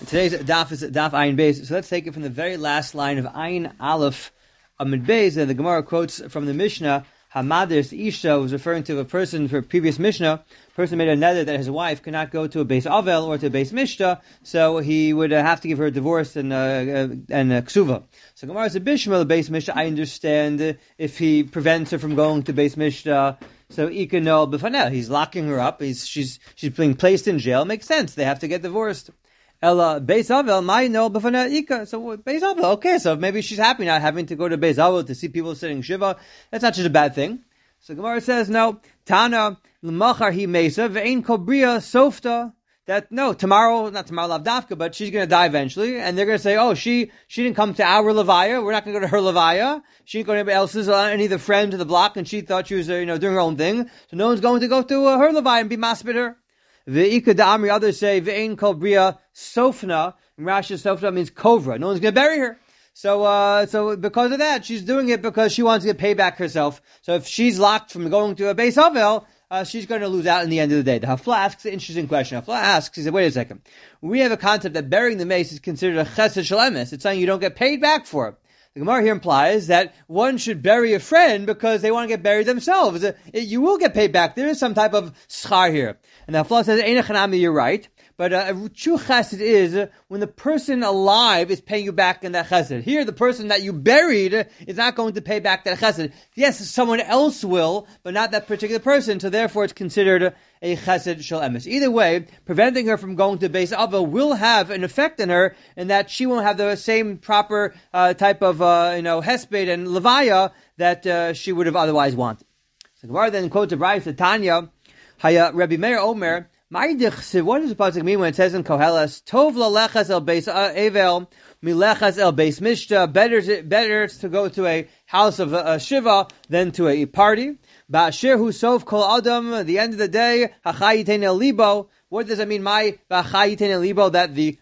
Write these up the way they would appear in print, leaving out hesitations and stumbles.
Today's daf is daf Ayin Beis. So let's take it from the very last line of Ayin Aleph Amid Beis. The Gemara quotes from the Mishnah, Hamadis Isha was referring to a person for previous Mishnah. A person made a nether that his wife could not go to a Beis Avel or to a Beis Mishnah, so he would have to give her a divorce and ksuva. So Gemara says, Bishma, the Beis Mishnah, I understand if he prevents her from going to Beis Mishnah, so Ikanol B'fanel, he's locking her up, she's being placed in jail, makes sense, they have to get divorced. Ella Beis Avel, my no b'fanel ika. So Beis Avel, okay. So maybe she's happy not having to go to Beis Avel to see people sitting shiva. That's not such a bad thing. So Gemara says no. Tana l'machar hi mesa ve'ein kobria softa. That no, not tomorrow lavdafka, but she's going to die eventually, and they're going to say, oh, she didn't come to our levaya. We're not going to go to her levaya. She didn't go to anybody else's, any of the friends of the block, and she thought she was doing her own thing. So no one's going to go to her levaya and be maspid her. Ve'ika da'amri, others say, ve'ein kol bria sofna. And Rashi, sofna means kovra. No one's going to bury her. So because of that, she's doing it because she wants to get payback herself. So if she's locked from going to a Beis Avel, she's going to lose out in the end of the day. The Hafla asks an interesting question. Hafla asks, he said, wait a second. We have a concept that burying the mace is considered a chesed shel emes. It's something you don't get paid back for. The Gemara here implies that one should bury a friend because they want to get buried themselves. You will get paid back. There is some type of schar here. And the Hafla says, Ein echanami, you're right. But a true chesed is when the person alive is paying you back in that chesed. Here, the person that you buried is not going to pay back that chesed. Yes, someone else will, but not that particular person. So therefore, it's considered a chesed shel emes. Either way, preventing her from going to Beis Avel will have an effect on her in that she won't have the same proper type of hesped and levaya that she would have otherwise wanted. So Gemara then quotes a brayso, Tanya, Haya Rabbi Meir Omer. What does the pasuk mean when it says in Koheles, Tov lalechas el beis Avel, milechas el beis Mishta, better to go to a house of Shiva than to a party. Ba'asher hu sof kol adam, at the end of the day, hachai yitein el libo. What does that mean, my hachai yitein el libo, that the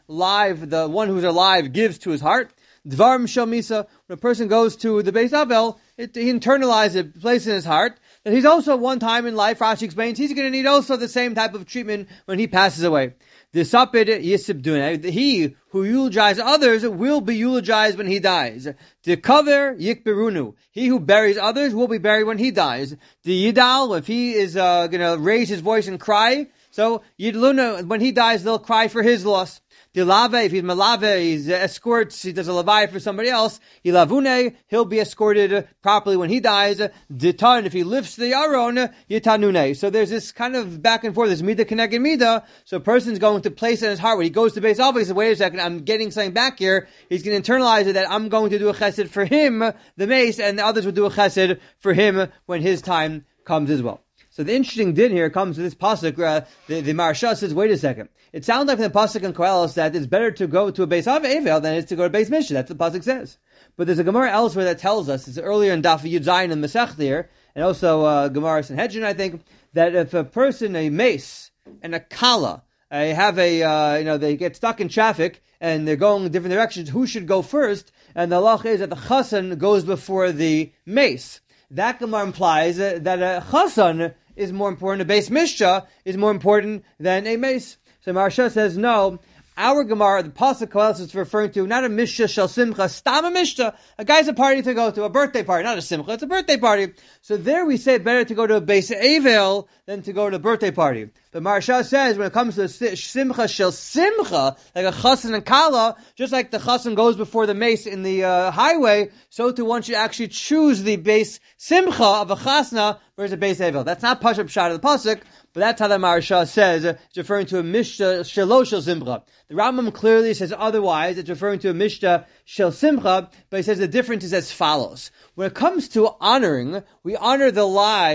one who's alive gives to his heart? Dvar mishal misa, when a person goes to the Beis Avel, he internalizes it, places in his heart, that he's also one time in life, Rashi explains, he's going to need also the same type of treatment when he passes away. Disapid yisibdun. He who eulogizes others will be eulogized when he dies. Dikaver yikberunu. He who buries others will be buried when he dies. The yidal, if he is going to raise his voice and cry, so yidluna, when he dies, they'll cry for his loss. Dilave, if he's malave, he's escorts, he does a lavai for somebody else. Yilavune, he'll be escorted properly when he dies. Ditan, if he lifts the aron, yitanune. So there's this kind of back and forth, this mida keneged mida. So a person's going to place it in his heart. When he goes to Beis Avel, he says, wait a second, I'm getting something back here. He's going to internalize it that I'm going to do a chesed for him, the mace, and the others will do a chesed for him when his time comes as well. So the interesting din here comes to this pasuk. The Maharsha says, wait a second. It sounds like from the pasuk in Koheles that it's better to go to a Beis Avel than it is to go to Beis Mishnah. That's what the pasuk says. But there's a Gemara elsewhere that tells us, it's earlier in Daf Yud Zayin and Masech there, and also Gemara Sanhedrin, I think, that if a person, a mace and a kala, have they get stuck in traffic and they're going in different directions, who should go first? And the halach is that the chassan goes before the mace. That Gemara implies that a chassan is more important, a Beis Mishnah is more important than a mace. So Maharsha says, no, our Gemara, the pasuk Koheles is referring to not a Mishnah shel simcha, stam a Mishnah. A guy's a party to go to, a birthday party, not a simcha, it's a birthday party. So there we say better to go to a Beis Avel than to go to a birthday party. But Maharsha says when it comes to simcha shel simcha, like a chassan and kala, just like the chassan goes before the mace in the highway, so too one should actually choose the Beis simcha of a chasna versus a Beis Avel. That's not pashup shot of the pasuk, but that's how the Maharsha says, it's referring to a Mishnah shelo shel simcha. The Rambam clearly says otherwise, it's referring to a Mishnah shel simcha, but he says the difference is as follows. When it comes to honoring, we honor the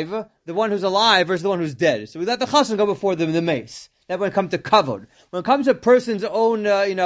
one who's alive versus the one who's dead. So we let the chassan go before the mace. That when it comes to kavod. When it comes to a person's own,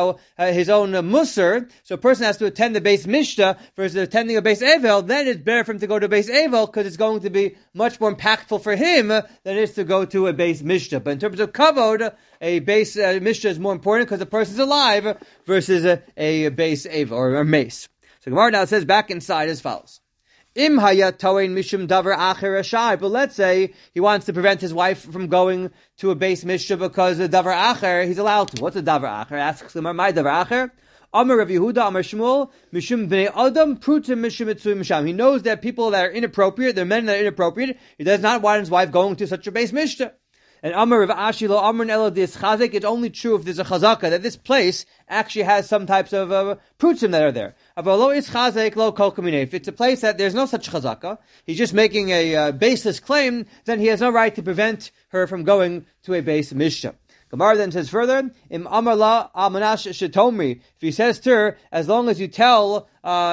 his own musar, so a person has to attend the Beis Mishnah versus attending a Beis Avel, then it's better for him to go to a Beis Avel because it's going to be much more impactful for him than it is to go to a Beis Mishnah. But in terms of kavod, a Beis Mishnah is more important because the person's alive versus a Beis Avel or a mace. So Gemara now says back inside as follows. Im haya toein mishum davar acher ashai. But let's say he wants to prevent his wife from going to a base mishra because of davar acher, he's allowed to. What's a davar acher? Asks him, my davar acher. Amar Rav Yehuda, Amar Shmuel, mishum bnei adam prutim mishum mitzvim misham. He knows that people that are inappropriate, they're men that are inappropriate. He does not want his wife going to such a base mishra. And Amar Rav Ashi lo Amar Elo dis Chazek. It's only true if there's a chazaka that this place actually has some types of prutim that are there. Avalo is Chazek lo kol kamine. If it's a place that there's no such chazaka, he's just making a baseless claim, then he has no right to prevent her from going to a base mishra. Gemara then says further, Im Amar la Amanash Shetomri. If he says to her, as long as you tell,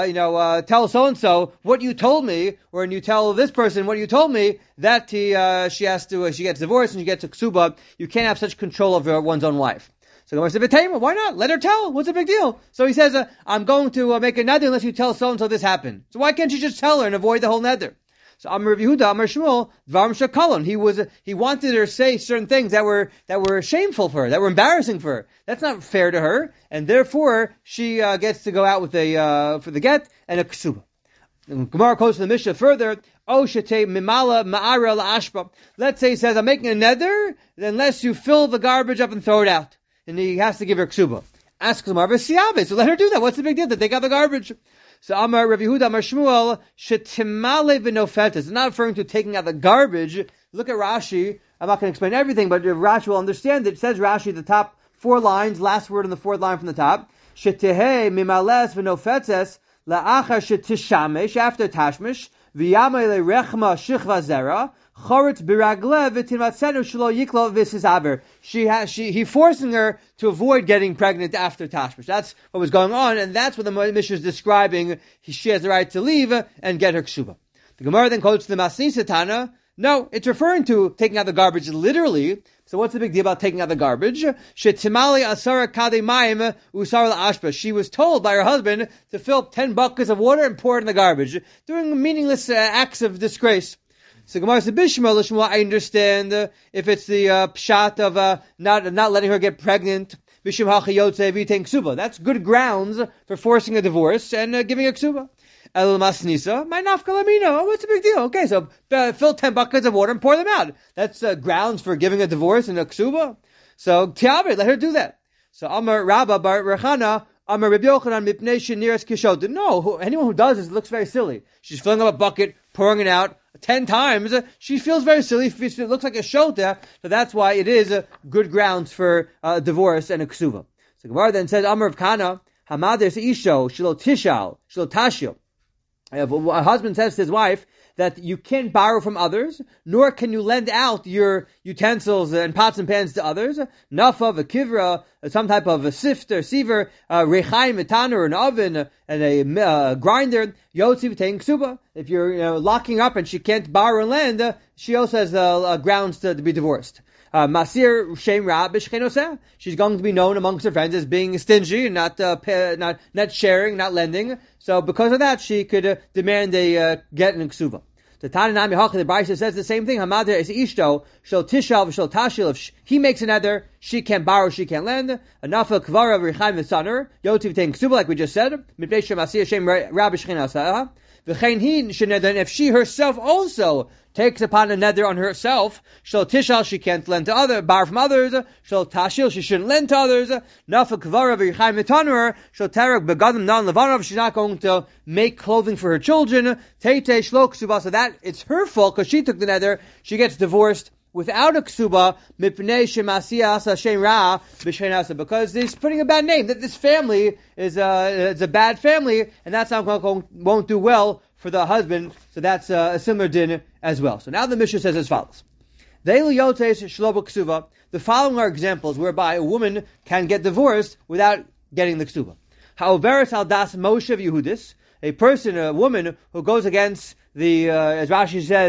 tell so and so what you told me, or you tell this person what you told me, that she gets divorced and she gets a ksuba. You can't have such control over one's own wife. So Gemara says, why not? Let her tell. What's the big deal? So he says, I'm going to make a neder unless you tell so and so this happened. So why can't you just tell her and avoid the whole neder? So Amar Yehuda, Amar Shmuel, Dvarim Shakalon. He wanted her to say certain things that were shameful for her, that were embarrassing for her. That's not fair to her, and therefore she gets to go out with for the get and a ksuba. Gemara quotes the Mishnah further. O shete mimala ma'ara la'ashpa. Let's say he says, I'm making a neder, unless you fill the garbage up and throw it out, and he has to give her ksuba. Asks Gemara v'siyabe. So let her do that. What's the big deal? To take out the garbage. So Amar Rav Yehuda, Amar Shmuel, shetimale v'nofetes. It's not referring to taking out the garbage. Look at Rashi. I'm not going to explain everything, but Rashi will understand it. It says Rashi, the top 4 lines, last word in the 4th line from the top. Shetihe mimales v'nofetes la'achar shetishamesh, after tashmish, v'yamei le'rechma shichva zera, choretz biragle v'tinvatzenu shelo yiklo v'sisaver. He forcing her to avoid getting pregnant after tashmish. That's what was going on, and that's what the Mishnah is describing. She has the right to leave and get her ksuba. The Gemara then quotes the Masnisa Tana. No, it's referring to taking out the garbage literally. So what's the big deal about taking out the garbage? Shetimali asara kade mayim usara la'ashpa. She was told by her husband to fill up 10 buckets of water and pour it in the garbage, doing meaningless acts of disgrace. So Gemara says, Bishma, I understand if it's the pshat of not letting her get pregnant. Bishim hachayotze v'yitein ksuba. That's good grounds for forcing a divorce and giving a ksuba. El masnisa, my nafkalamina. Oh, what's the big deal? Okay, so fill 10 buckets of water and pour them out. That's grounds for giving a divorce and a ksuba. So tiavet, let her do that. So Amar Rabba bar Rechana, Amar Rabbi Yochanan mipnei sheniras kishod. No, anyone who does this looks very silly. She's filling up a bucket, pouring it out 10 times. She feels very silly. It looks like a shota. So that's why it is good grounds for divorce and a ksuba. So Gemara then says, Amar of Kana, Hamadis isho shelo tishal shelo tashil. A husband says to his wife that you can't borrow from others, nor can you lend out your utensils and pots and pans to others. Nafa, a kivra, some type of a sifter, siever, rechaim, a tanner, an oven, and a grinder. Yotzi v'tein ksuba. If you're locking up and she can't borrow and lend, she also has grounds to be divorced. Masir shem ra b'shchenoseh. She's going to be known amongst her friends as being stingy, not sharing, not lending. So because of that, she could demand a get and ksuba. The Tananami Hacha, the Brisa says the same thing. Hamader is ishto shel tishal v'shel tashil. If he makes an eder, she can't borrow, she can't lend. Anafa kvara v'richaim v'saner yotiv tein ksuba, like we just said. Mipnei shemasir shem ra b'shchenoseh. Then if she herself also takes upon a neder on herself, shel tishal, she can't lend to borrow from others. Shel tashil, she shouldn't lend to others. Nafa kvara v'yichayim v'taner, shel terek begadim non levanov, she's not going to make clothing for her children. Teite shlo ksuba, so that it's her fault because she took the neder. She gets divorced without a ksuba, mipnei shemasiya asa shem ra b'shchenasa, because he's putting a bad name, that this family is a bad family, and that's not won't do well for the husband. So that's a similar din as well. So now the Mishnah says as follows: the following are examples whereby a woman can get divorced without getting the ksuba. Ha'overes al das Moshe Yehudis, a woman who goes against as Rashi says,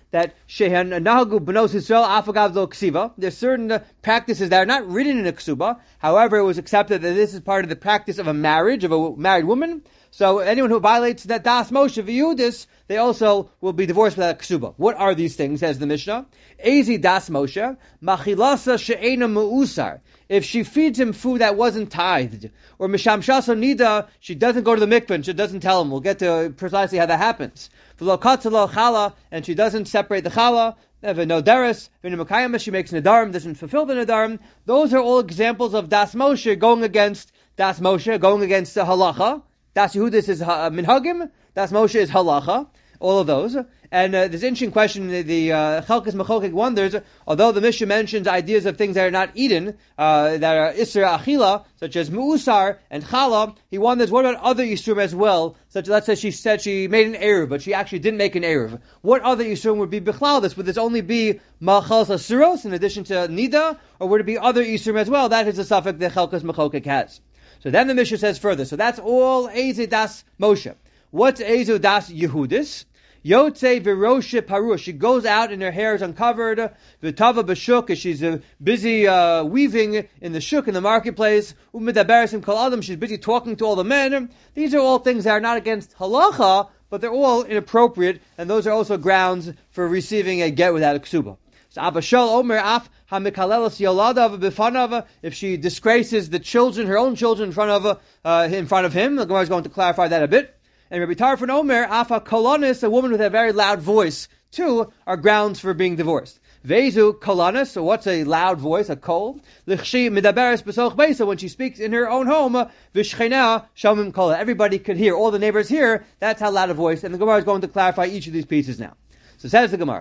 that Shehan Nahagu Benos Israel Afagav Lo Ksiva. There's certain practices that are not written in a ksuba. However, it was accepted that this is part of the practice of a marriage, of a married woman. So anyone who violates that Das Moshe V'Yudis, they also will be divorced without a ksuba. What are these things, says the Mishnah? Ezi Das Moshe, Machilasa She'ena Mu'usar. If she feeds him food that wasn't tithed, or Misham Shasa Nida, she doesn't go to the mikveh and she doesn't tell him. We'll get to precisely how that happens. And she doesn't separate the chala, no deres, she makes nadarim, doesn't fulfill the nadarim. Those are all examples of Das Moshe going against Das Moshe, going against the halacha. Das Yehudis is minhagim, Das Moshe is halacha. All of those. And this interesting question, the Chalkas Machokek wonders, although the Mishnah mentions ideas of things that are not eaten, that are Isra Achila, such as Mu'usar and Chala, he wonders, what about other Yisurim as well? Such, let's say she said she made an Eruv, but she actually didn't make an Eruv. What other Yisurim would be Bichlal this? Would this only be Ma'achal Asuros in addition to Nida? Or would it be other Yisurim as well? That is a suffix that Chalkas Machokek has. So then the Mishnah says further, so that's all Eze Das Moshe. What's Ezu Das Yehudis? Yotze Viroshe Parua. She goes out and her hair is uncovered. Vitava Bashuk, as she's busy weaving in the shuk in the marketplace. Umidaberesim Kol Adam. She's busy talking to all the men. These are all things that are not against halacha, but they're all inappropriate, and those are also grounds for receiving a get without a ksuba. So Abashal Omer Af Hamikalelas Yoladav Bifanav. If she disgraces the children, her own children, in front of him, the Gemara is going to clarify that a bit. And Rabbi Tarfon Omer, Afa Kolonis, a woman with a very loud voice, too, are grounds for being divorced. Vezu Kolonis, so what's a loud voice, a kol? Lichshi Midaberes Besoch Beisa, when she speaks in her own home, Vishchena Shamim Kola. Everybody could hear, all the neighbors hear, that's how loud a voice. And the Gemara is going to clarify each of these pieces now. So says the Gemara,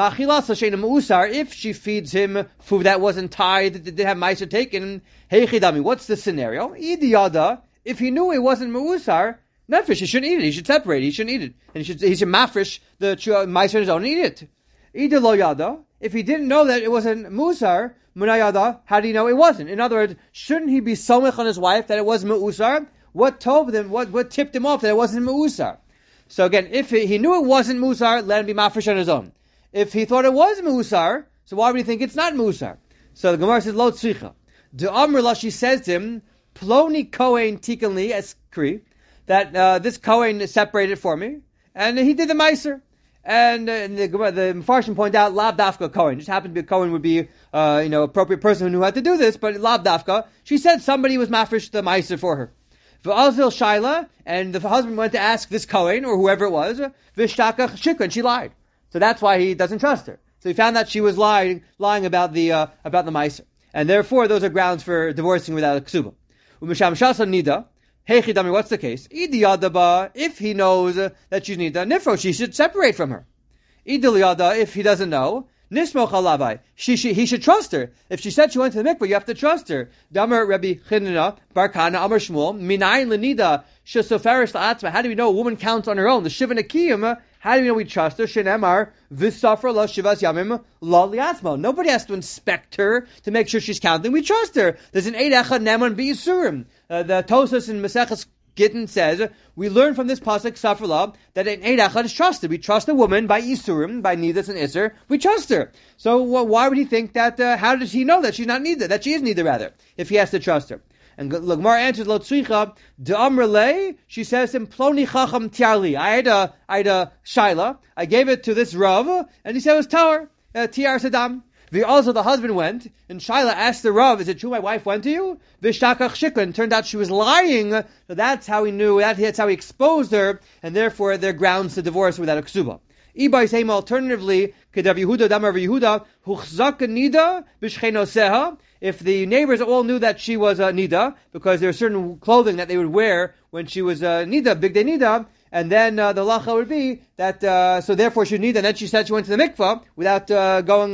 if she feeds him food that wasn't tied, that didn't have meiser taken, Heichidami, what's the scenario? Idiyada, if he knew it wasn't Mu'usar, Nefesh, he shouldn't eat it. He should separate it. He shouldn't eat it. And he should mafresh the meiser on his own and eat it. Ida lo yada. If he didn't know that it wasn't musar, munayada, how do you know it wasn't? In other words, shouldn't he be somech on his wife that it was mu'usar? What told him, what tipped him off that it wasn't mu'usar? So again, if he knew it wasn't musar, let him be mafresh on his own. If he thought it was musar, so why would he think it's not musar? So the Gemara says, lo tzricha. De amrla, she says to him, ploni kohen tikanli eskri, that this Kohen separated for me, and he did the Meiser. And the Mefarshim point out, Lav Dafka Kohen. Just happened to be a Kohen would be, appropriate person who knew how to do this, but Lav Dafka, she said somebody was mafresh the Meiser for her. V'azil Shaila, and the husband went to ask this Kohen, or whoever it was, V'shtaka Shikra, and she lied. So that's why he doesn't trust her. So he found that she was lying about the Meiser. And therefore, those are grounds for divorcing without a ksuba. Umisham Shasa Nida, Hey Chidami, what's the case? Idiyadaba, if he knows that she's nida, nifro, she should separate from her. Idiliyada, if he doesn't know, nismo chalavai, he should trust her. If she said she went to the mikveh, you have to trust her. Damar Rabbi Chinina, Barkana, Amar Shmuel, Minayin lenida, shesoferish la'atzma. How do we know a woman counts on her own? The Shiva Nekiyim, how do we know we trust her? Shenemar, v'safra la shivas yamim la liatzma. Nobody has to inspect her to make sure she's counting. We trust her. There's an eid echad neman b'yisurim. The Tosas in Maseches Gittin says, we learn from this pasuk Safra that an eid echad is trusted. We trust a woman by Isurim, by Nidas and Isser. We trust her. So why would he think that, how does he know that she's not Nida, that she is Nida rather, if he has to trust her? And Gemara answers, Lo tzricha, de'amrele, she says, Ploni chacham tiarli. I had a shaila, I gave it to this Rav, and he said it was Tower, tiar sadam. Also the husband went, and Shaila asked the Rav, is it true my wife went to you? Vishtakach shikran. Turned out she was lying, so that's how he knew, that's how he exposed her, and therefore they're grounds to divorce without a ksuba. Ibai same alternatively, Kedav Yehuda, Damar Yehuda, Huchzaka Nida, Bishchenoseha. If the neighbors all knew that she was Nida, because there was certain clothing that they would wear when she was Nida, Big Day Nida, and then the lacha would be that, so therefore she need, and then she said she went to the mikvah without going.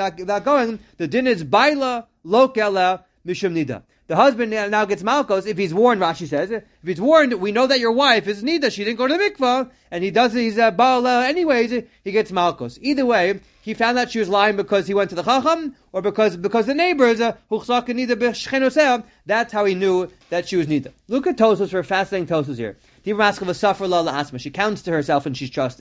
The din is baila lokela mishum nida. The husband now gets malchus if he's warned. Rashi says, if he's warned, we know that your wife is nida. She didn't go to the mikvah, and he's baala anyways. He gets malchus. Either way, he found that she was lying because he went to the chacham, or because the neighbors huchzaka nida b'shchenoseh. That's how he knew that she was nida. Look at Tosos for fascinating Tosos here. She counts to herself and she's trusted.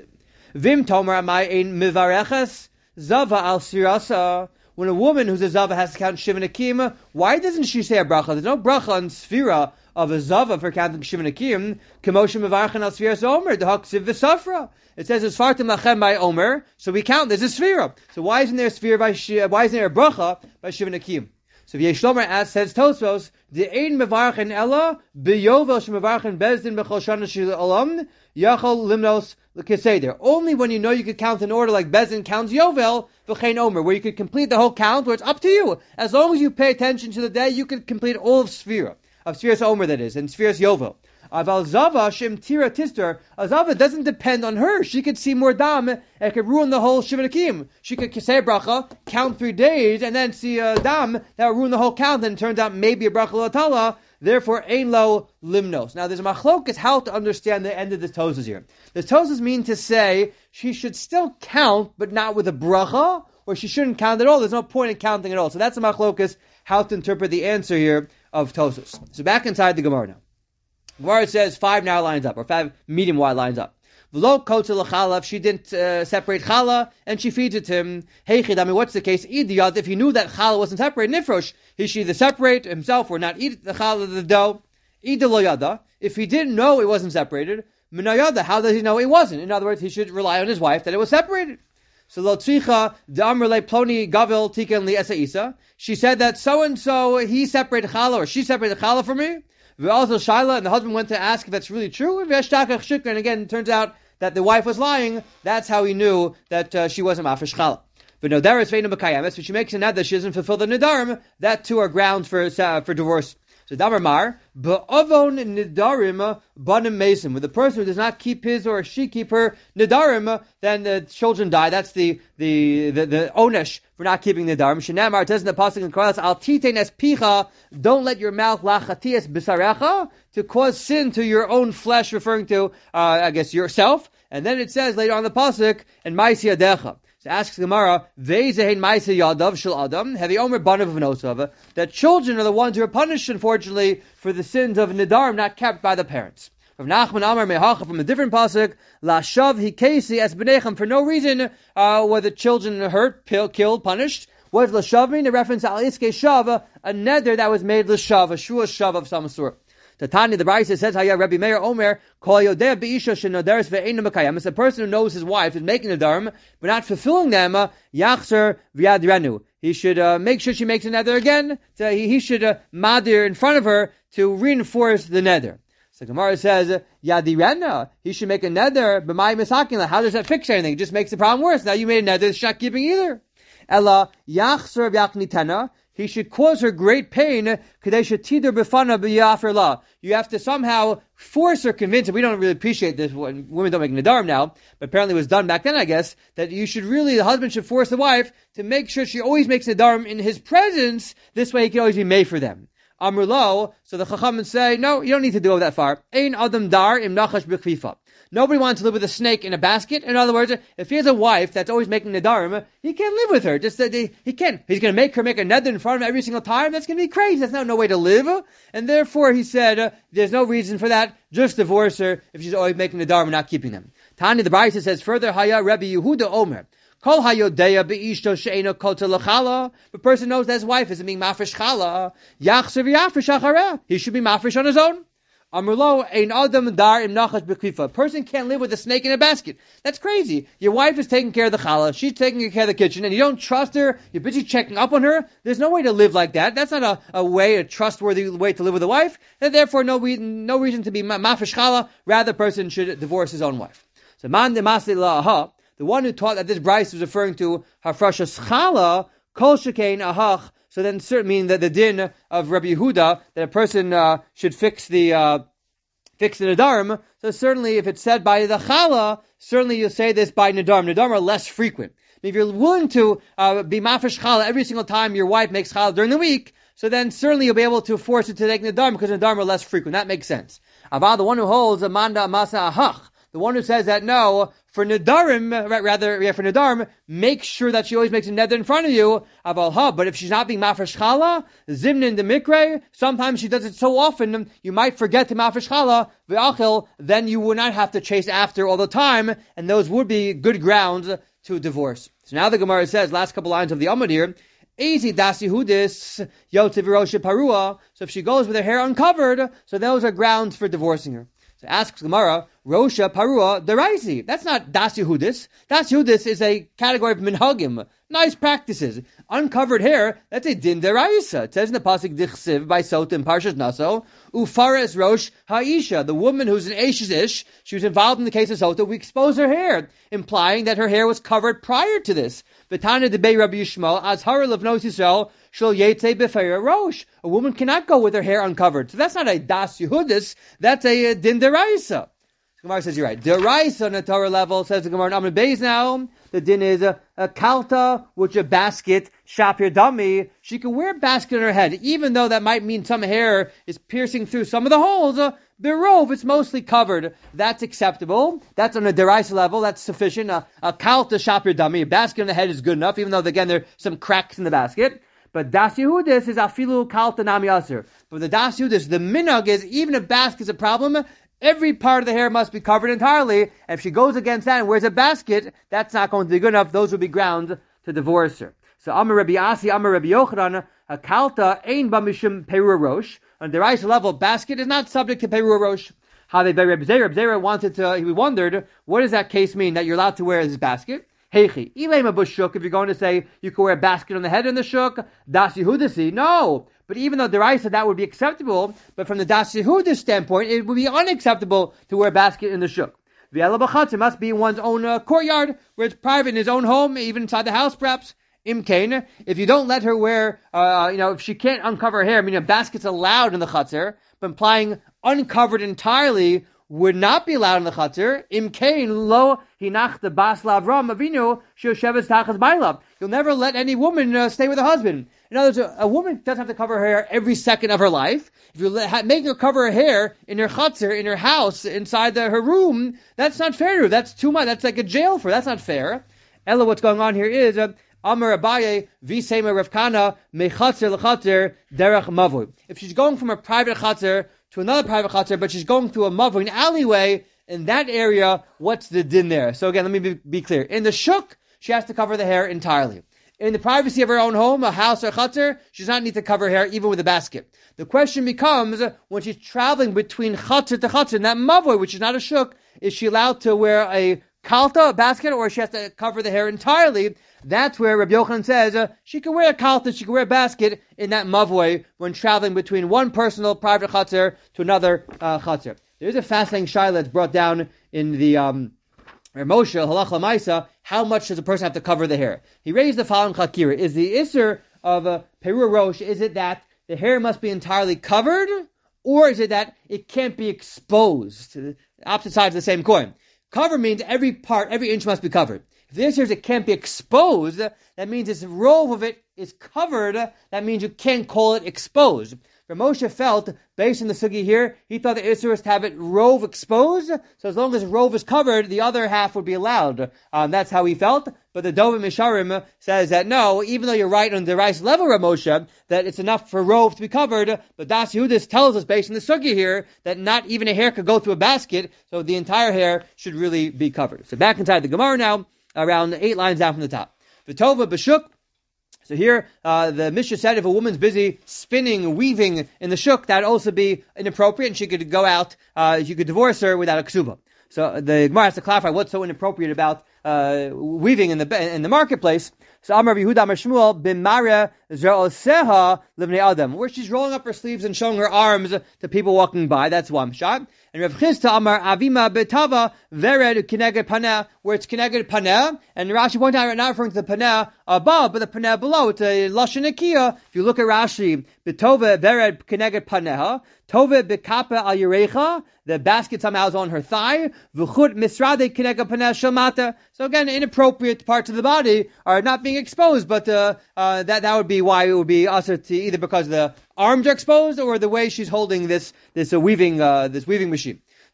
Vim Tomer Amai Ein Mivareches Zava Al Sfirasa. When a woman who's a Zava has to count Shivan Akim, why doesn't she say a bracha? There's no bracha on Sfira of a Zava for counting Shivan Akim. Kemoshe Mivarchen Al Sfiras Omer, Dehaksiv V'Safra. It says, Fartim Lachem by Omer, so we count, there's a Sfira. So why isn't there a Sfira why isn't there a bracha by Shivan Akim? So Yeshlomer asks, says Tosfos, the ein mevarchen ella beyovel shemevarchen bezdin bechol shana shel olam yachol limnos l'keseder. Only when you know you could count in order like bezdin counts yovel v'chein omer, where you could complete the whole count, where it's up to you. As long as you pay attention to the day, you could complete all of Sfiras omer that is, and Sfiras yovel. Aval Zava Shem Tira Tister, a Zava doesn't depend on her. She could see more dam and could ruin the whole Shivan Akim. She could say a bracha, count 3 days, and then see a dam that would ruin the whole count, and it turns out maybe a bracha l'atala. Therefore, ein lo limnos. Now, there's a machlokas how to understand the end of the Tosas here. The Tosas mean to say she should still count, but not with a bracha, or she shouldn't count at all. There's no point in counting at all. So that's a machlokas how to interpret the answer here of Tosas. So back inside the Gemara now. Gemara says 5 narrow lines up, or 5 medium wide lines up. V'lo kotzel l'chalav, she didn't separate challah, and she feeds it to him. Heichid, I mean, what's the case? Idiyad, if he knew that challah wasn't separated, nifrosh, he should either separate himself or not eat the challah of the dough. Ida lo yada, if he didn't know it wasn't separated, minayada, how does he know it wasn't? In other words, he should rely on his wife that it was separated. So lo tzricha d'amrle ploni gavil tiken li esa isa. She said that so and so he separated challah or she separated challah for me. Also Shaila, and the husband went to ask if that's really true. And again, it turns out that the wife was lying. That's how he knew that she wasn't mafresh challah. But no, there is ve'inu b'kayemes. But she makes a net that she doesn't fulfill the nedarim. That too are grounds for divorce. So Damar Mar, ba'avon nedarim banim mesim. With the person who does not keep his or she keep her nedarim, then the children die. That's the onesh for not keeping nedarim. Shenamar, it says in the pasuk in Koheles, al titein es picha, don't let your mouth lachatias b'sarecha, to cause sin to your own flesh, referring to, I guess, yourself. And then it says later on the pasuk, and ma'isi yadecha. So asks Gemara, Ve'zehein ma'aseh yadav shel adam, hevi omer banav v'nosava, that children are the ones who are punished, unfortunately, for the sins of nedarim not kept by the parents. From Nachman Amar Mehacha, from a different pasuk, Lashav hikesi es b'nechem, for no reason were the children hurt, killed, punished. What does Lashav mean? A reference to Aliske Shav, a nether that was made Lashav, a shua shav of some sort. Tatani, the Brisa says, Haya Rabbi Meir Omer, Kol Yodeh Be'isha Shenoderes Ve'einu Mekayem. It's a person who knows his wife is making the dharm, but not fulfilling them, Yachzer V'yadirenu. He should make sure she makes a nether again. So he should madir in front of her to reinforce the nether. So Gemara says, Yadirena, he should make a nether, b'mai misakin. How does that fix anything? It just makes the problem worse. Now you made a nether, it's not keeping either. Ella Yachzer V'yachnitena. He should cause her great pain. You have to somehow force her, convince her. We don't really appreciate this when women don't make nedarim now, but apparently it was done back then, I guess, that the husband should force the wife to make sure she always makes nedarim in his presence. This way he can always be made for them. Amrlo, so the Chachamim say, no, you don't need to go that far. Ein adam dar im nachash b'chfifa. Nobody wants to live with a snake in a basket. In other words, if he has a wife that's always making nedarim, he can't live with her. Just that he can't. He's going to make her make a neder in front of him every single time. That's going to be crazy. That's no way to live. And therefore, he said, there's no reason for that. Just divorce her if she's always making nedarim and not keeping them. Tani, the Brisa says further, Haya Rabbi Yehuda Omer. Kol hayodeya beishto she'eno kota l'chala. The person knows that his wife isn't being mafresh chala. Yachzer v'yafresh achareh. He should be mafresh on his own. Amrlo ein adam dar im nachash b'kfifa. A person can't live with a snake in a basket. That's crazy. Your wife is taking care of the challah. She's taking care of the kitchen, and you don't trust her. You're busy checking up on her. There's no way to live like that. That's not a trustworthy way to live with a wife. And therefore, no reason to be mafresh challah. Rather, the person should divorce his own wife. So man de masli la'aha. The one who taught that this Bryce was referring to hafrashas challah, kol shekain ahach. So then, meaning that the din of Rabbi Yehuda that a person should fix the nedarim. So certainly, if it's said by the challah, certainly you'll say this by nedarim. Nedarim are less frequent. If you're willing to be mafresh challah every single time your wife makes challah during the week, so then certainly you'll be able to force it to take nedarim because nedarim are less frequent. That makes sense. Aval, the one who holds amanda masa ahach. The one who says that no, For Nadarim, for Nadarim, make sure that she always makes a neder in front of you. But if she's not being mafresh chala, zimnin de mikre, sometimes she does it so often, you might forget to mafresh chala, v'achil, then you would not have to chase after all the time, and those would be good grounds to divorce. So now the Gemara says, last couple lines of the Amud here, Easy dasi hudis yotziv rosha parua. So if she goes with her hair uncovered, so those are grounds for divorcing her. So asks Gemara, Rosha Parua Deraisi. That's not Das Yehudis. Das Yehudis is a category of minhagim, nice practices. Uncovered hair, that's a din deraisa. It says in the pasuk Dichsiv by Sota in Parshas Naso, Ufares Rosh Haisha, the woman who's an Ashish Ish, she was involved in the case of Sota, we exposed her hair, implying that her hair was covered prior to this. V'tana debei Rabbi Yishmael, Azhar Levnos Yisrael, Shel Yetze Befeir Rosh. A woman cannot go with her hair uncovered. So that's not a Das Yehudis, that's a din deraisa. The Gemara says you're right. Deraisa on a Torah level, says the Gemara in Amud Beis now, the din is a kalta, which a basket, shapir dami. She can wear a basket on her head, even though that might mean some hair is piercing through some of the holes. Berov, it's mostly covered. That's acceptable. That's on a deraisa level. That's sufficient. A kalta, shapir dami, a basket on the head is good enough, even though, again, there are some cracks in the basket. But Das Yehudis is afilu kalta nami aser. For the Das Yehudis, the minhag is, even if basket is a problem, every part of the hair must be covered entirely. And if she goes against that and wears a basket, that's not going to be good enough. Those would be grounds to divorce her. So Amar Rabbi Asi, Amar Rabbi Yochanan, a kalta ein b'mishum perur rosh. On the Raisa level, basket is not subject to perur rosh. How they Rabbi Zera he wondered, what does that case mean that you're allowed to wear this basket? Heichi, ilema b'shuk, if you're going to say you can wear a basket on the head in the shuk, das Yehudisi, no. But even though the Rai said that would be acceptable, but from the Das Yehudis standpoint, it would be unacceptable to wear a basket in the shuk. V'yela b'chatz, must be in one's own courtyard, where it's private, in his own home, even inside the house perhaps. Imkain, if you don't let her wear, if she can't uncover her hair, I mean, a basket's allowed in the chatzar, but implying uncovered entirely would not be allowed in the chatzar. Imkain lo hinach the bas lavram avinu shosheves tachas bailav. You'll never let any woman stay with her husband. In other words, a woman doesn't have to cover her hair every second of her life. If you make her cover her hair in her chutzner, in her house, inside her room, that's not fair. That's too much. That's like a jail for her. That's not fair. Ella, what's going on here is, Amar Abaye, Visema Rav Kana, Mechatzer Lechatzer, Derech Mavui. If she's going from a private chutzner to another private chutzner, but she's going through a mavui, an alleyway, in that area, what's the din there? So again, let me be clear. In the shuk, she has to cover the hair entirely. In the privacy of her own home, a house or chutzner, she does not need to cover her hair even with a basket. The question becomes, when she's traveling between chutzner to chutzner, in that mavui, which is not a shuk, is she allowed to wear a kalta, a basket, or she has to cover the hair entirely? That's where Rabbi Yochanan says she can wear a kalta, she can wear a basket in that mavui when traveling between one personal private chutzner to another chutzner. There's a fascinating shaila that's brought down in the Moshe Halach Lamaisa. How much does a person have to cover the hair? He raised the following chakira: is the isser of perur rosh, is it that the hair must be entirely covered, or is it that it can't be exposed? The opposite sides of the same coin. Cover means every part, every inch must be covered. If the answer is it can't be exposed, that means this robe of it is covered. That means you can't call it exposed. Moshe felt, based on the sugi here, he thought the Isser was to have it rove exposed, so as long as the rove is covered, the other half would be allowed. That's how he felt. But the Dovim Misharim says that no, even though you're right on the rice level, Moshe, that it's enough for rove to be covered, but Das Yehudis tells us, based on the sugi here, that not even a hair could go through a basket, so the entire hair should really be covered. So back inside the Gemara now, around 8 lines down from the top. V'tova b'shuk. So here, the Mishnah said if a woman's busy spinning, weaving in the shuk, that would also be inappropriate, and she could go out, you could divorce her without a ksuba. So the Gemara has to clarify what's so inappropriate about weaving in the marketplace. So Amar Yehuda Amar Shmuel b'mara ze'oseha livnei adam, where she's rolling up her sleeves and showing her arms to people walking by. That's one shot. And Rav Chisda Amar Avima betava vered kineged paneh, where it's kineged paneh, and Rashi pointed out, not referring to the paneh above, but the paneh below. It's a lashon nekiya. If you look at Rashi, betova vered kineged paneha, tove bekapa al yerecha, the basket somehow is on her thigh. V'chut misrade kineged paneh shalmata. So again, inappropriate parts of the body are not being exposed, but that would be why it would be usher to, either because the arms are exposed or the way she's holding this weaving machine.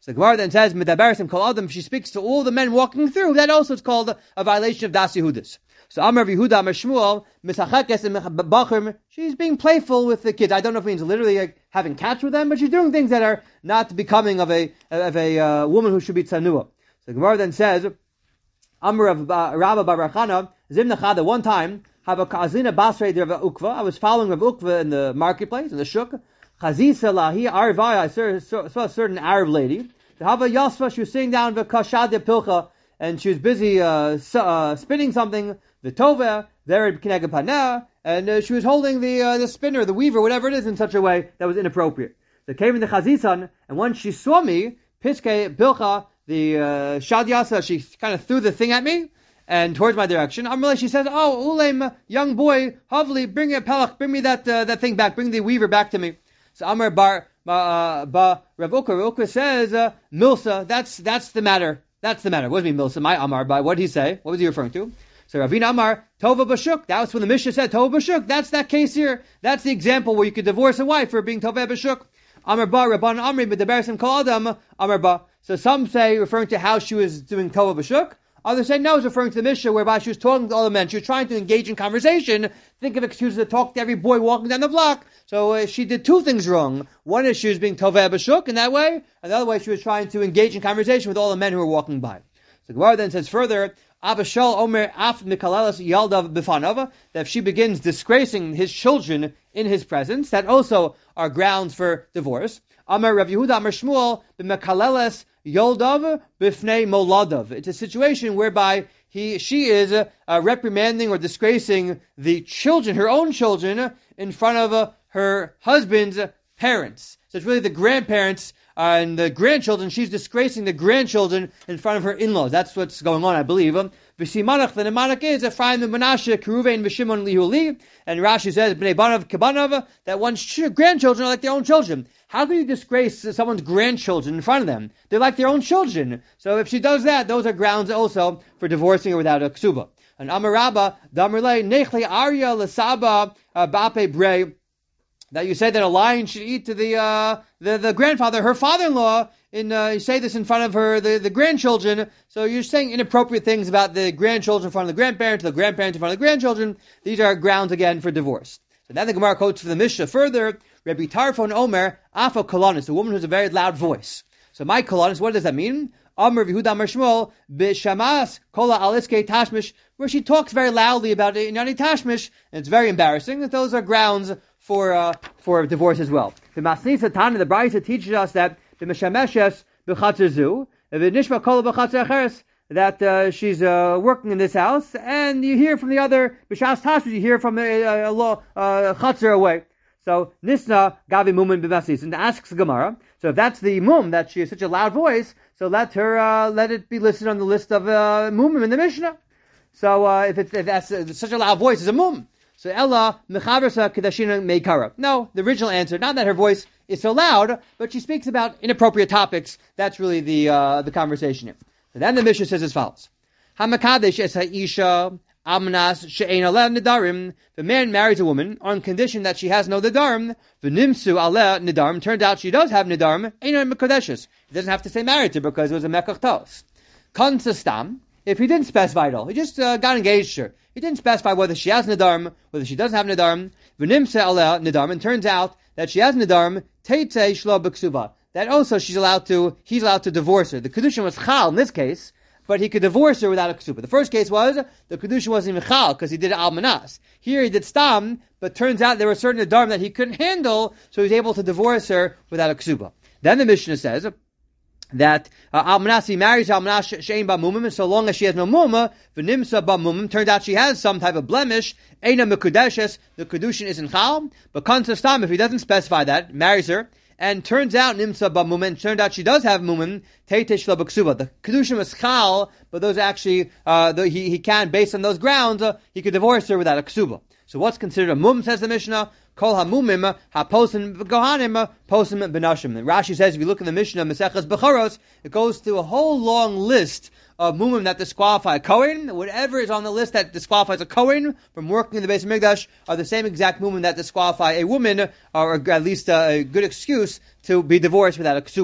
So the Gemara then says, Medaberesim kol adam, if she speaks to all the men walking through, that also is called a violation of Das Yehudis. So Amar Yehuda, Amar Shmuel, Misachakes and Bachrim, she's being playful with the kids. I don't know if it means literally like having cats with them, but she's doing things that are not becoming of a woman who should be tzanua. So the Gemara then says, Amar of Rabba Bar Chana, Zimnachada, one time, have a Kazina Basrei Rav Ukva. I was following Rav Ukva in the marketplace, in the shuk. Chazisa lahi arvai, I saw a certain Arab lady. The Hava Yasva, she was sitting down the Kashadya Pilcha, and she was busy spinning something, the Tova, there at Kinega Paneh, and she was holding the spinner, the weaver, whatever it is, in such a way that was inappropriate. So came in the Chazisan, and once she saw me, Piske Pilcha, the Shadyasa, she kind of threw the thing at me, and towards my direction. Amrullah, she says, "Oh, Ulem, young boy, Havli, bring a pelach, bring me that thing back, bring the weaver back to me." So Amar Bar Rav Ukva says, "Milsa, that's the matter. That's the matter." What does it mean, Milsa? My Amar, by what did he say? What was he referring to? So Ravina Amar Tova Bashuk. That's when the Mishnah said Tova Bashuk. That's that case here. That's the example where you could divorce a wife for being Tova Bashuk. Amar Ba Rabban Amri, but the Berasim Kol Adam Amar Ba. So some say referring to how she was doing Tova Bashuk. Others say no, it's referring to the Mishnah whereby she was talking to all the men. She was trying to engage in conversation. Think of excuses to talk to every boy walking down the block. So she did two things wrong. One is she was being Toveh B'Shuk in that way. And the other way she was trying to engage in conversation with all the men who were walking by. So Gemara then says further, Abba Shal Omer Af Mikalelas Yaldav Bifanava, that if she begins disgracing his children in his presence, that also are grounds for divorce. Amar Rav Yehuda Amar Shmuel B'Mekalelas Yoldav Bifnei Moladav. It's a situation whereby she is reprimanding or disgracing the children, her own children, in front of her husband's parents. So it's really the grandparents and the grandchildren. She's disgracing the grandchildren in front of her in-laws. That's what's going on, I believe. V'simanach, the mnemonic is Ephraim and Menashe, Keruven, V'Shimon, Lihuli. And Rashi says, Bnei Banav, Kabanav, that one's grandchildren are like their own children. How can you disgrace someone's grandchildren in front of them? They're like their own children. So if she does that, those are grounds also for divorcing her without a ksuba. And Amarabba, Damirle, Nechle Arya, Lasaba, Bape Bre, that you say that a lion should eat to the grandfather, her father-in-law, you say this in front of her, the grandchildren, so you're saying inappropriate things about the grandchildren in front of the grandparents in front of the grandchildren. These are grounds again for divorce. So then the Gemara quotes for the Mishnah further, Rabbi Tarfon Omer, Afa Kolonis, a woman who has a very loud voice. So my Kolonis, what does that mean? Amr Yehuda Amar Shmuel, B'Shamas, Kola Aliske Tashmish, where she talks very loudly about it in Inyani Tashmish, and it's very embarrassing, that those are grounds for divorce as well. The Masnisa Tana, the Brisa teaches us that the Meshameshes B'Chatzerzu, the Nishma Kola B'Chatzer Acheres, that she's working in this house, and you hear from the other B'Shas Tashmish, you hear from a Chatzer away. So Nisna Gavi Mumin B'Masis, and asks Gemara. So if that's the mum, that she has such a loud voice, so let it be listed on the list of mumim in the Mishnah. So if that's such a loud voice, is a mum. So Ella Mechaversa Kedashina Meikara. No, the original answer, not that her voice is so loud, but she speaks about inappropriate topics. That's really the conversation here. So then the Mishnah says as follows: Hamakadesh es ha'isha amnas she'ein aleh nidarim. The man marries a woman on condition that she has no nidarim. V'nimsu aleh nidarim. Turns out she does have nidarim. Eino mekodeshes. He doesn't have to stay married to her because it was a mekach tos. Konsastam. If he didn't specify it all, he just got engaged to her. He didn't specify whether she has nidarim, whether she doesn't have nidarim. V'nimse aleh nidarim. And turns out that she has nidarim. Teitze shlo b'ksuba. That also he's allowed to divorce her. The kedushin was chal in this case, but he could divorce her without a ksuba. The first case was the kedushin wasn't even chal because he did almanas. Here he did stam, but turns out there were certain nidarim that he couldn't handle, so he was able to divorce her without a ksuba. Then the Mishnah says that almanas, he marries almanas she'ein ba mumim, and so long as she has no mumma, v'nimsa ba mumim, turns out she has some type of blemish, eina mekudeshes, the kedushin isn't chal, but kansa stam, if he doesn't specify that, marries her, and turns out nimsa ba mumin, turned out she does have mumin, teitesh la b'ksuba. The kedushin was chal, but those actually, he can, based on those grounds, he could divorce her without a ksuba. So what's considered a mum, says the Mishnah? Kol ha-mumim ha-posim v'gohanim posim b'nashim. And Rashi says, if you look in the Mishnah, Maseches Bechoros, it goes through a whole long list of mumim that disqualify a Kohen. Whatever is on the list that disqualifies a Kohen from working in the Beis Hamikdash are the same exact mumim that disqualify a woman, or at least a good excuse to be divorced without a ksuba.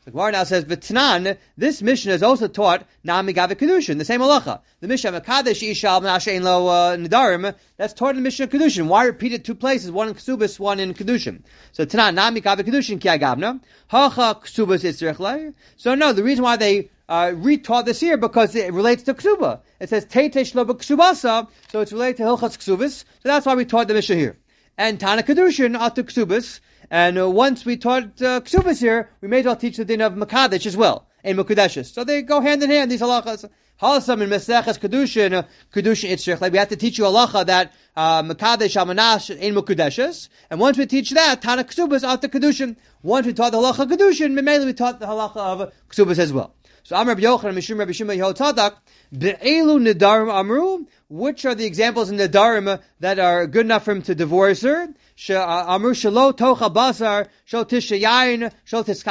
The Gemara now says, V'tnan, this Mishnah is also taught Nami Gavi Kedushin, the same halacha. The Mishnah Mekadesh Isha Menashe Ein Lo Nedarim, that's taught in the Mishnah Kedushin. Why repeat it two places, one in Ksubas, one in Kedushin? So Tnan, Nami Gavi Kedushin, Ki Agavna, Hacha Ksubas Yitzrich Lei. So no, the reason why they retaught this here, because it relates to Ksuba. It says, Teitesh Lo Ksubasa, so it's related to Hilchas Ksubas, so that's why we taught the Mishnah here. And Tana Kedushin, Atu Ksubas, and once we taught Ksubas here, we may as well teach the din of Mekadesh as well, and Mekudeshes. So they go hand in hand, these halachas. Halasam in Meseches Kedushin, Kedushin Itzrich. Like we have to teach you halacha that Mekadesh Amanash and Mekudeshes. And once we teach that, Tana Ksubas after Kedushin. Once we taught the halacha Kedushin, mainly we taught the halacha of Ksubas as well. So Amar Rabbi Yochanan, Mishum Rabbi Shimon Yeho Tzadak, Be'elu Nedarim Amru, which are the examples in Nedarim that are good enough for him to divorce her? Amru Shalo Tocha Basar, Shal Tish Yayin, Shal Tis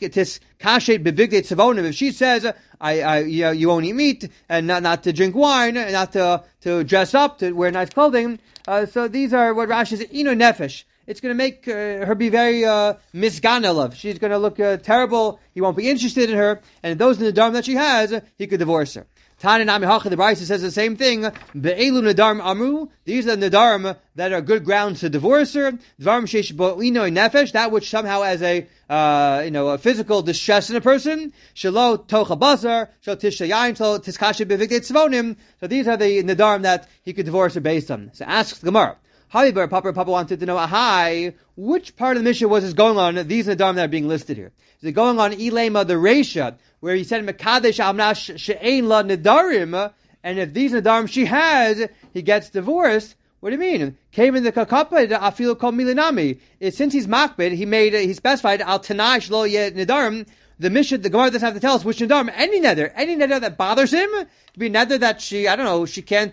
Kashet Bebigdei Tzavonim. If she says, you won't eat meat, and not to drink wine, and not to dress up, to wear nice clothing, so these are what Rashi says, Ino Nefesh. It's going to make her be very misganalav. She's going to look terrible. He won't be interested in her. And those Nadarim that she has, he could divorce her. Tana Nami Hacha, the Brisa says the same thing. Be'elu Nadarim Amru. These are the Nadarim that are good grounds to divorce her. Dvarim Sheish Bo'ino Nefesh. That which somehow has a physical distress in a person. Shelo Tocha Basar. Shel Tisha Yain. Shel Tiskashe Bevigdei Tzvonim. So these are the Nadarim that he could divorce her based on. So asks the Gemara. Papa wanted to know, which part of the Mishnah was this going on? These Nadarim that are being listed here. Is it going on Ilema, the Reisha, where he said, Mekadesh Amnash She'ein La Nadarim, and if these Nadarim she has, he gets divorced? What do you mean? Came in the Kakapa, Afilu Kol Milinami. Since he's Makbid, he specified, Al Tanash Lo Ye Nadarim, the Gemara doesn't have to tell us which Nadarim, any nether that bothers him, to be nether that she can't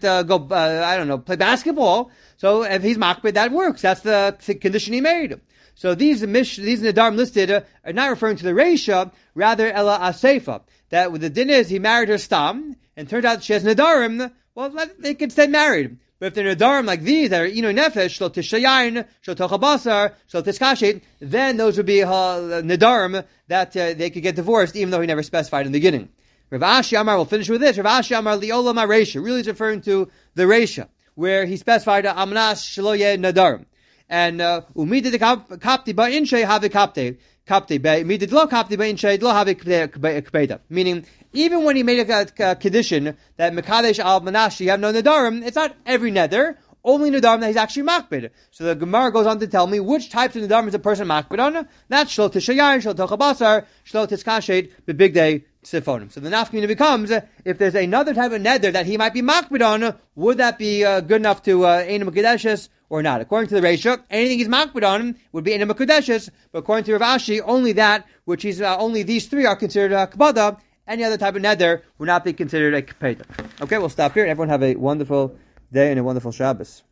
play basketball. So if he's makbid, that works. That's the condition he made. So these Nadarim listed are not referring to the Reisha, rather Ella Aseifa. That the din is he married her Stam, and turned out she has Nadarim, well, they could stay married. But if they're Nadarim like these, that are Ino Nefesh, Shlo Tishayayin, Shlo Tocha Basar, Shlo Tiskashet, then those would be Nadarim that they could get divorced, even though he never specified in the beginning. Rav Ashi Amar, we'll finish with this. Rav Ashi Amar Liola Ma Reisha, really is referring to the Reisha, where he specified Amnas Shlo Ye Nadarim. And Umidid Kapti Ba Inshe Have Kapti. Kapti Be Midid Lo Kapti Ba Inshe Lo Have Kbeda. Meaning, even when he made a condition that Mekadesh Al Manash, you have no Nadarim, it's not every nether, only Nadarim that he's actually makbid. So the Gemara goes on to tell me which types of Nadarim is a person makbid on. That's Shlo Tishayayin, Shlo Tocha Basar, Shlo Tiskashet, Bebigdei Sifonim. So the nafkamina becomes, if there's another type of nether that he might be makbid on, would that be good enough to Ein Mekudeshes or not? According to the Reisha, anything he's makbid on would be Ein Mekudeshes, but according to Rav Ashi, only that which he's only these three are considered a kbada. Any other type of nether would not be considered a kpeda. Okay, we'll stop here. Everyone have a wonderful day and a wonderful Shabbos.